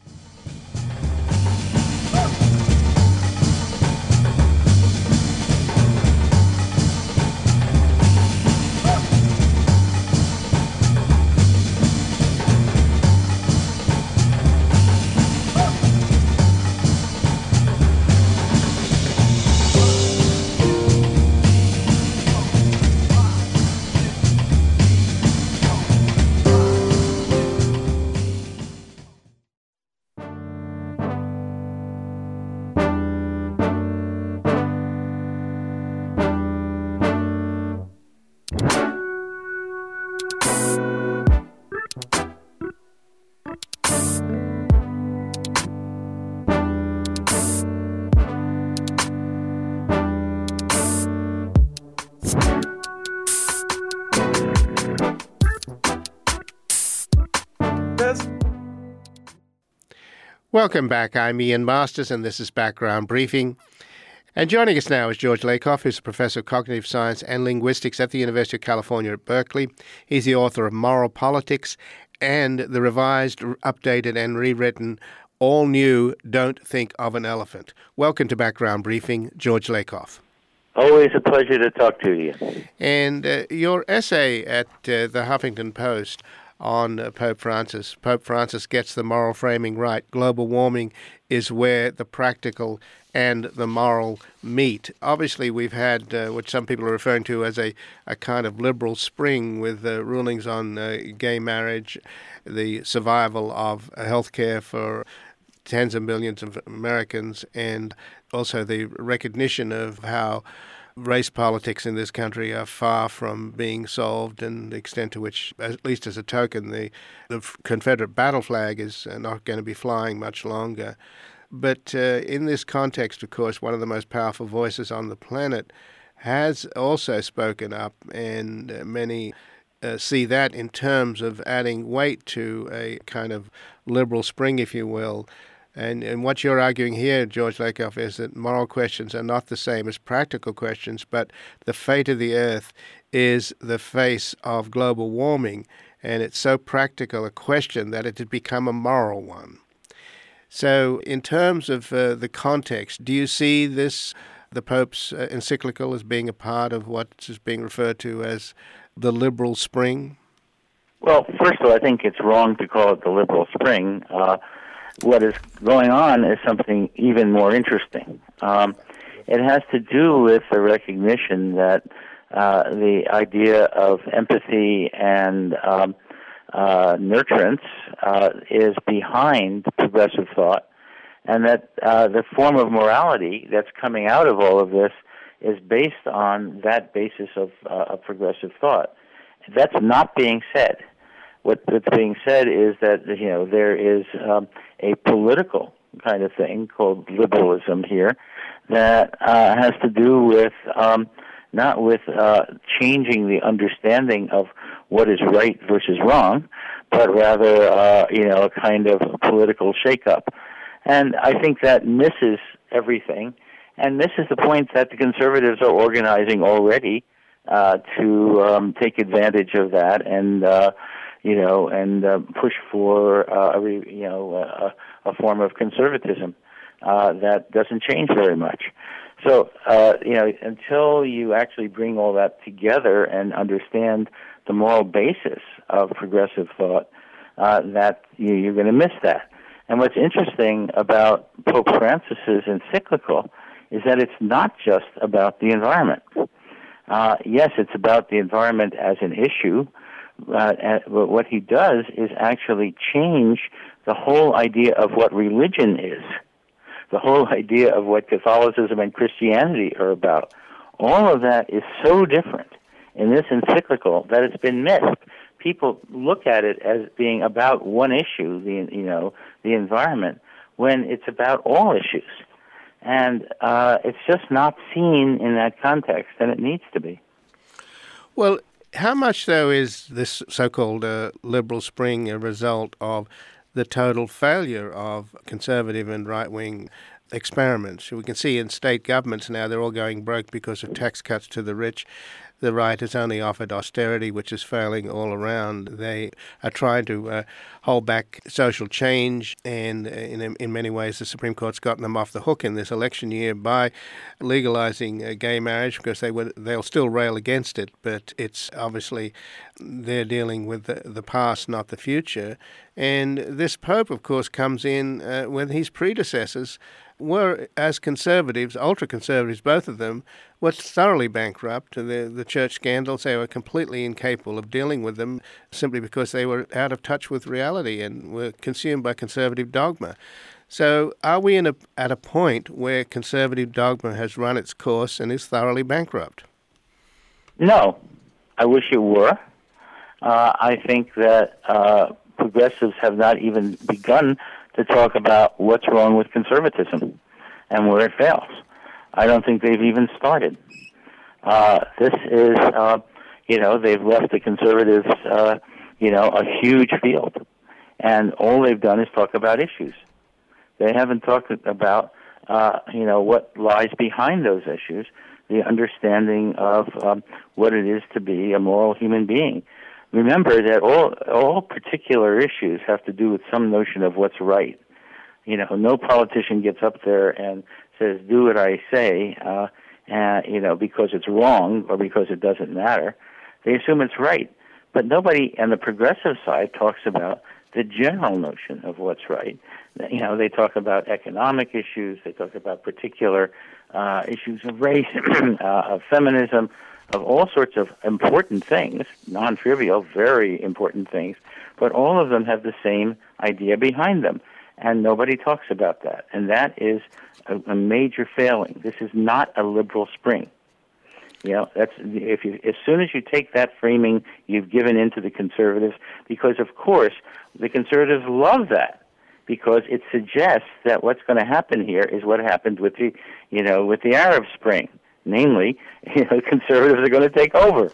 Welcome back. I'm Ian Masters, and this is Background Briefing. And joining us now is George Lakoff, who's a professor of cognitive science and linguistics at the University of California at Berkeley. He's the author of Moral Politics and the revised, updated, and rewritten All New Don't Think of an Elephant. Welcome to Background Briefing, George Lakoff. Always a pleasure to talk to you. And uh, your essay at uh, the Huffington Post on uh, Pope Francis. Pope Francis gets the moral framing right. Global warming is where the practical and the moral meet. Obviously, we've had uh, what some people are referring to as a, a kind of liberal spring with uh, rulings on uh, gay marriage, the survival of health care for tens of millions of Americans, and also the recognition of how race politics in this country are far from being solved, and the extent to which, at least as a token, the, the Confederate battle flag is not going to be flying much longer. But uh, in this context, of course, one of the most powerful voices on the planet has also spoken up, and uh, many uh, see that in terms of adding weight to a kind of liberal spring, if you will. And, and what you're arguing here, George Lakoff, is that moral questions are not the same as practical questions, but the fate of the Earth is the face of global warming, and it's so practical a question that it has become a moral one. So in terms of uh, the context, do you see this, the Pope's uh, encyclical, as being a part of what is being referred to as the liberal spring? Well, first of all, I think it's wrong to call it the liberal spring. Uh, what is going on is something even more interesting. Um, it has to do with the recognition that uh, the idea of empathy and um, uh, nurturance uh, is behind progressive thought, and that uh, the form of morality that's coming out of all of this is based on that basis of, uh, of progressive thought. That's not being said. what, what's being said is that, you know, there is um, a political kind of thing called liberalism here that uh, has to do with um, not with uh, changing the understanding of what is right versus wrong, but rather, uh, you know, a kind of political shakeup. And I think that misses everything, and misses the point that the conservatives are organizing already uh, to um, take advantage of that, and uh, you know, and uh, push for uh, a re, you know a, a form of conservatism uh, that doesn't change very much. So, uh, you know, until you actually bring all that together and understand the moral basis of progressive thought, uh, that you, you're going to miss that. And what's interesting about Pope Francis's encyclical is that it's not just about the environment. Uh, yes, it's about the environment as an issue, uh, but what he does is actually change the whole idea of what religion is, the whole idea of what Catholicism and Christianity are about. All of that is so different in this encyclical that it's been missed. People look at it as being about one issue, the you know the environment, when it's about all issues, and uh, it's just not seen in that context, and it needs to be. Well, how much though is this so-called uh, liberal spring a result of the total failure of conservative and right-wing experiments? We can see in state governments now they're all going broke because of tax cuts to the rich. The right has only offered austerity, which is failing all around. They are trying to uh, hold back social change, and in, in many ways the Supreme Court's gotten them off the hook in this election year by legalizing uh, gay marriage, because they would, they'll still rail against it, but it's obviously they're dealing with the, the past, not the future. And this Pope, of course, comes in uh, when his predecessors were, as conservatives, ultra-conservatives, both of them, were thoroughly bankrupt. The, the church scandals, they were completely incapable of dealing with them simply because they were out of touch with reality and were consumed by conservative dogma. So are we in a, at a point where conservative dogma has run its course and is thoroughly bankrupt? No. I wish it were. Uh, I think that uh, progressives have not even begun to talk about what's wrong with conservatism and where it fails. I don't think they've even started. Uh, this is, uh, you know, they've left the conservatives, uh, you know, a huge field. And all they've done is talk about issues. They haven't talked about, uh, you know, what lies behind those issues, the understanding of um, what it is to be a moral human being. Remember that all all particular issues have to do with some notion of what's right. You know, no politician gets up there and says, do what I say, uh, and, you know, because it's wrong or because it doesn't matter. They assume it's right. But nobody on the progressive side talks about the general notion of what's right. You know, they talk about economic issues, they talk about particular uh, issues of race, uh, of feminism, of all sorts of important things, non-trivial, very important things, but all of them have the same idea behind them, and nobody talks about that. And that is a, a major failing. This is not a liberal spring. You know, that's if you as soon as you take that framing, you've given in to the conservatives, because of course the conservatives love that, because it suggests that what's going to happen here is what happened with the, you know, with the Arab Spring. Namely, you know, conservatives are going to take over.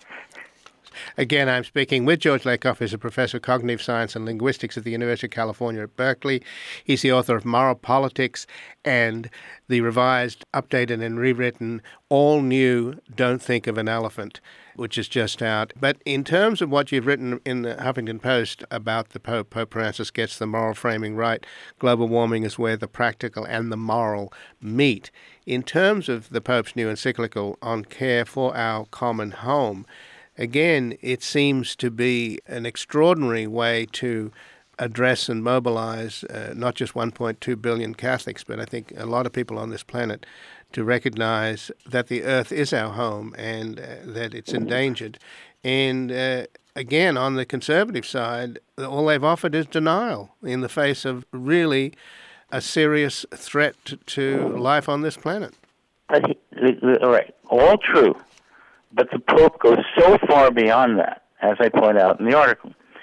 Again, I'm speaking with George Lakoff, who's a professor of cognitive science and linguistics at the University of California at Berkeley. He's the author of Moral Politics and the revised, updated and rewritten, all-new Don't Think of an Elephant, which is just out. But in terms of what you've written in the Huffington Post about the Pope, Pope Francis gets the moral framing right, global warming is where the practical and the moral meet. In terms of the Pope's new encyclical on care for our common home, again, it seems to be an extraordinary way to address and mobilize uh, not just one point two billion Catholics, but I think a lot of people on this planet, to recognize that the earth is our home and uh, that it's endangered. And uh, again, on the conservative side, all they've offered is denial in the face of really a serious threat to life on this planet. Uh, all right, all true. But the Pope goes so far beyond that, as I point out in the article.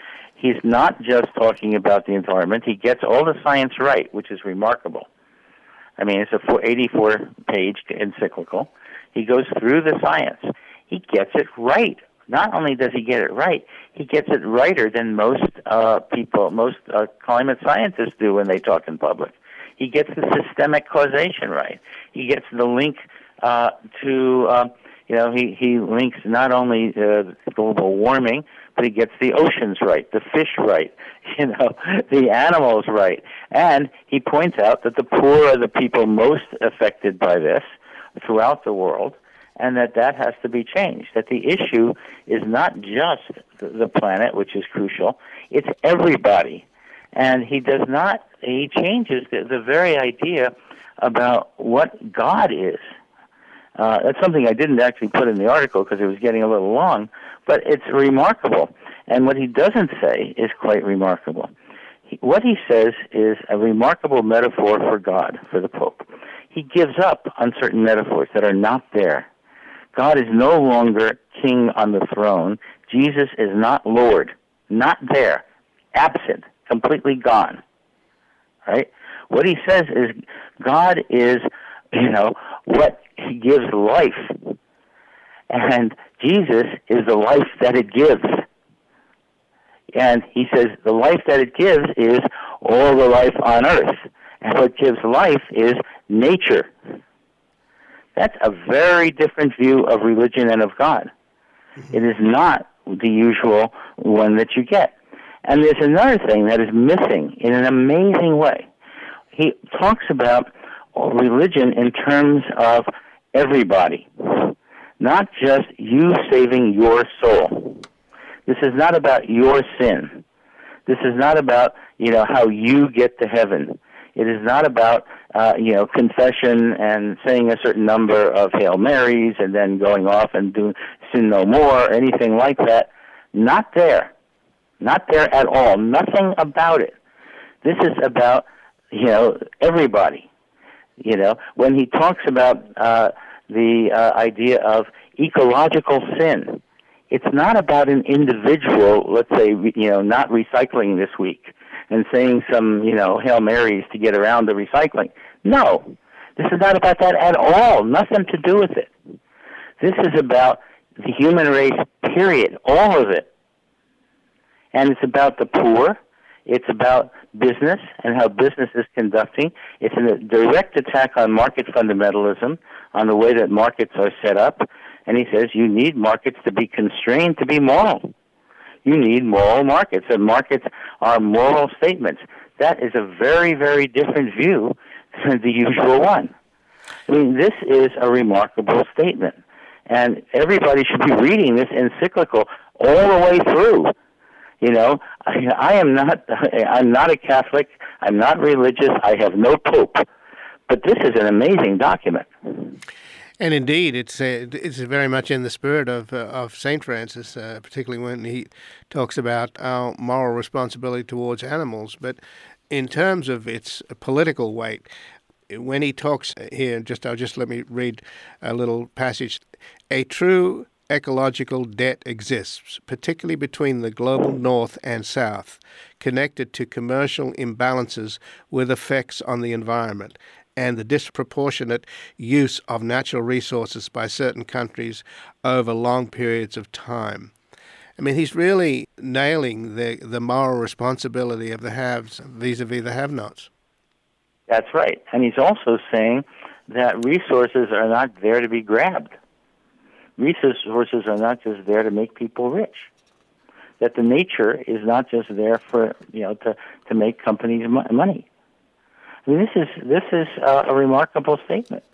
he's not just talking about the environment. He gets all the science right, which is remarkable. I mean, it's a eighty-four page encyclical. He goes through the science. He gets it right. Not only does he get it right, he gets it righter than most uh, people, most uh, climate scientists do when they talk in public. He gets the systemic causation right. He gets the link uh, to, uh, you know, he, he links not only uh, global warming, but he gets the oceans right, the fish right, you know, the animals right. And he points out that the poor are the people most affected by this throughout the world, and that that has to be changed, that the issue is not just the planet, which is crucial, it's everybody. And he does not, he changes the, the very idea about what God is. Uh, that's something I didn't actually put in the article because it was getting a little long, but it's remarkable. And what he doesn't say is quite remarkable. He, what he says is a remarkable metaphor for God, for the Pope. He gives up on certain metaphors that are not there. God is no longer king on the throne. Jesus is not Lord, not there, absent, completely gone. Right? What he says is God is, you know, what he gives life. And Jesus is the life that it gives. And he says the life that it gives is all the life on earth. And what gives life is nature. That's a very different view of religion and of God. Mm-hmm. It is not the usual one that you get. And there's another thing that is missing in an amazing way. He talks about religion in terms of everybody, not just you saving your soul. This is not about your sin. This is not about, you know, how you get to heaven. It is not about, uh, you know, confession and saying a certain number of Hail Marys and then going off and do sin no more, or anything like that. Not there. Not there at all. Nothing about it. This is about, you know, everybody. You know, when he talks about uh, the uh, idea of ecological sin, it's not about an individual, let's say, you know, not recycling this week and saying some, you know, Hail Marys to get around the recycling. No, this is not about that at all. Nothing to do with it. This is about the human race, period, all of it. And it's about the poor. It's about business and how business is conducting. It's a direct attack on market fundamentalism, on the way that markets are set up. And he says you need markets to be constrained to be moral. You need moral markets, and markets are moral statements. That is a very, very different view than the usual one. I mean, this is a remarkable statement, and everybody should be reading this encyclical all the way through. You know, I, I am not, I'm not a Catholic, I'm not religious, I have no pope, but this is an amazing document. And indeed, it's uh, it's very much in the spirit of uh, of Saint Francis, uh, particularly when he talks about our moral responsibility towards animals. But in terms of its political weight, when he talks here, just I'll just let me read a little passage. A true ecological debt exists, particularly between the global north and south, connected to commercial imbalances with effects on the environment and the disproportionate use of natural resources by certain countries over long periods of time. I mean, he's really nailing the, the moral responsibility of the haves vis-a-vis the have-nots. That's right. And he's also saying that resources are not there to be grabbed. Resources are not just there to make people rich. That the nature is not just there for, you know, to, to make companies mo- money. I mean, this is this is uh, a remarkable statement.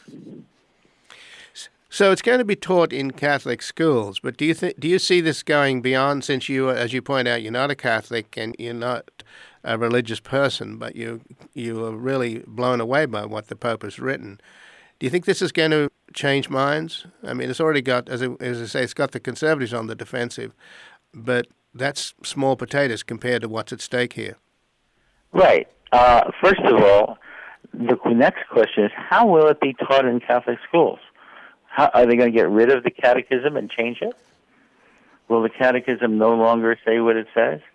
So it's going to be taught in Catholic schools, but do you think do you see this going beyond? Since you, as you point out, you're not a Catholic and you're not a religious person, but you you are really blown away by what the Pope has written. Do you think this is going to change minds? I mean, it's already got, as I, as I say, it's got the conservatives on the defensive, but that's small potatoes compared to what's at stake here. Right. Uh, first of all, the next question is, how will it be taught in Catholic schools? How, are they going to get rid of the catechism and change it? Will the catechism no longer say what it says?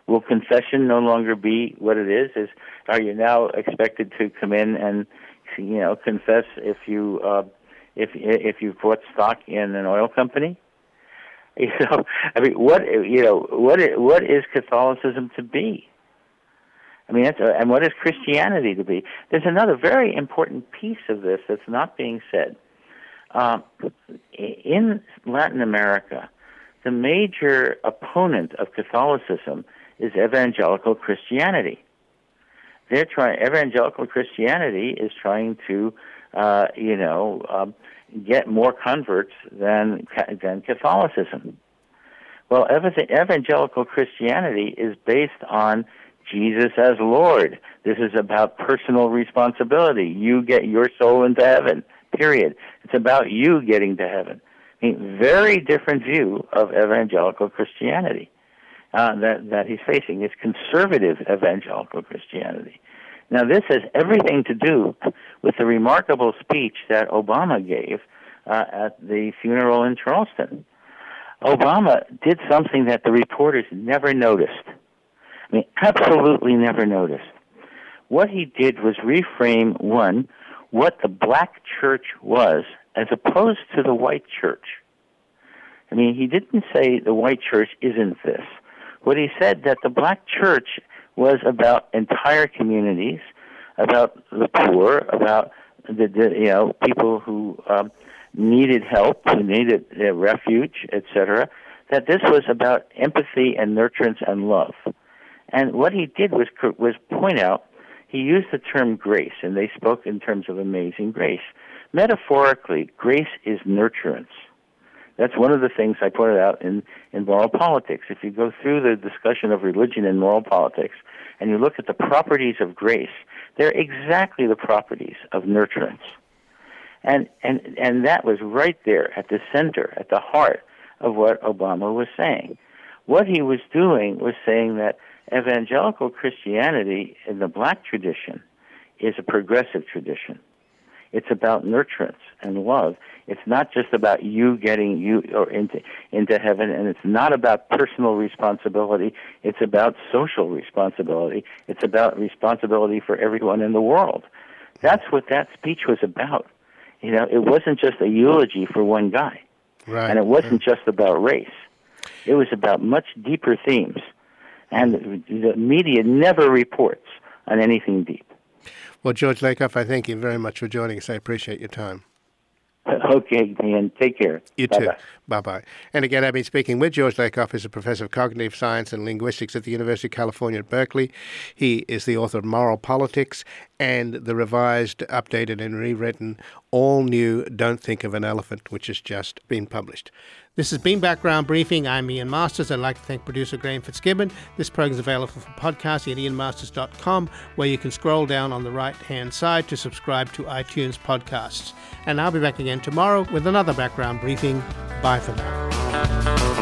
Will confession no longer be what it is? Is are you now expected to come in and, you know, confess if you uh, if if you bought stock in an oil company? You know, I mean, what you know, what what is Catholicism to be? I mean, that's a, and what is Christianity to be? There's another very important piece of this that's not being said. Uh, in Latin America, the major opponent of Catholicism is evangelical Christianity. They're trying. Evangelical Christianity is trying to, uh, you know, um, get more converts than than Catholicism. Well, evangelical Christianity is based on Jesus as Lord. This is about personal responsibility. You get your soul into heaven. Period. It's about you getting to heaven. I mean, very different view of evangelical Christianity uh, that, that he's facing. It's conservative evangelical Christianity. Now, this has everything to do with the remarkable speech that Obama gave uh, at the funeral in Charleston. Obama did something that the reporters never noticed. I mean, absolutely never noticed. What he did was reframe, one, what the black church was as opposed to the white church. I mean, he didn't say the white church isn't this. What he said that the black church was about entire communities, about the poor, about the, the you know people who um, needed help, who needed uh, refuge, et cetera. That this was about empathy and nurturance and love. And what he did was was point out. He used the term grace, and they spoke in terms of amazing grace. Metaphorically, grace is nurturance. That's one of the things I pointed out in, in moral politics. If you go through the discussion of religion and moral politics, and you look at the properties of grace, they're exactly the properties of nurturance. And, and, and that was right there at the center, at the heart of what Obama was saying. What he was doing was saying that evangelical Christianity in the black tradition is a progressive tradition. It's about nurturance and love. It's not just about you getting you or into into heaven, and it's not about personal responsibility. It's about social responsibility. It's about responsibility for everyone in the world. That's what that speech was about. You know, it wasn't just a eulogy for one guy, right. And it wasn't just about race. It was about much deeper themes. And the media never reports on anything deep. Well, George Lakoff, I thank you very much for joining us. I appreciate your time. Okay, man. Take care. You Bye-bye. too. Bye-bye. And again, I've been speaking with George Lakoff, who's a professor of cognitive science and linguistics at the University of California at Berkeley. He is the author of Moral Politics and the revised, updated, and rewritten all-new Don't Think of an Elephant, which has just been published. This has been Background Briefing. I'm Ian Masters. I'd like to thank producer Graham Fitzgibbon. This program is available for podcasting at ian masters dot com, where you can scroll down on the right-hand side to subscribe to iTunes podcasts. And I'll be back again tomorrow with another Background Briefing. Bye for now.